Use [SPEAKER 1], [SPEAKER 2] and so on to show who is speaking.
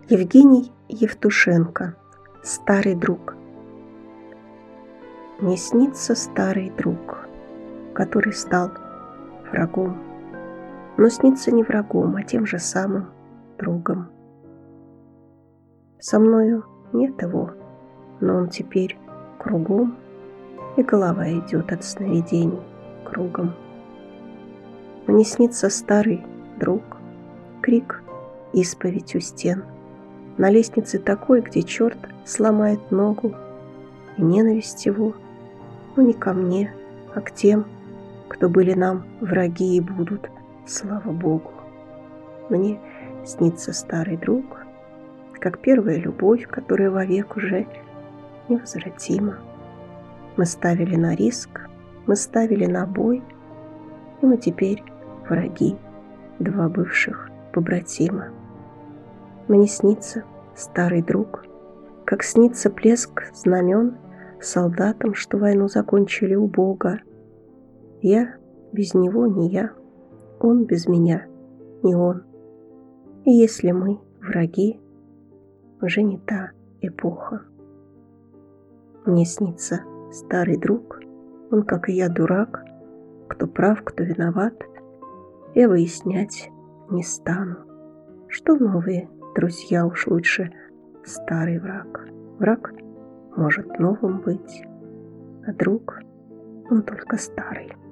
[SPEAKER 1] Евгений Евтушенко. Старый друг. Мне снится старый друг, который стал врагом, но снится не врагом, а тем же самым другом. Со мною нет его, но он теперь кругом, и голова идет от сновидений кругом. Мне снится старый друг, крик, исповедь у стен, на лестнице такой, где черт сломает ногу, и ненависть его, но не ко мне, а к тем, кто были нам враги и будут, слава Богу. Мне снится старый друг, как первая любовь, которая вовек уже невозвратима. Мы ставили на риск, мы ставили на бой, и мы теперь враги, два бывших побратима. Мне снится старый друг, как снится плеск знамен солдатам, что войну закончили у Бога. Я без него не я, он без меня не он. И если мы враги, уже не та эпоха. Мне снится старый друг, он, как и я, дурак, кто прав, кто виноват, я выяснять не стану. Что новые друзья, уж лучше старый враг. Враг может новым быть, а друг, он только старый.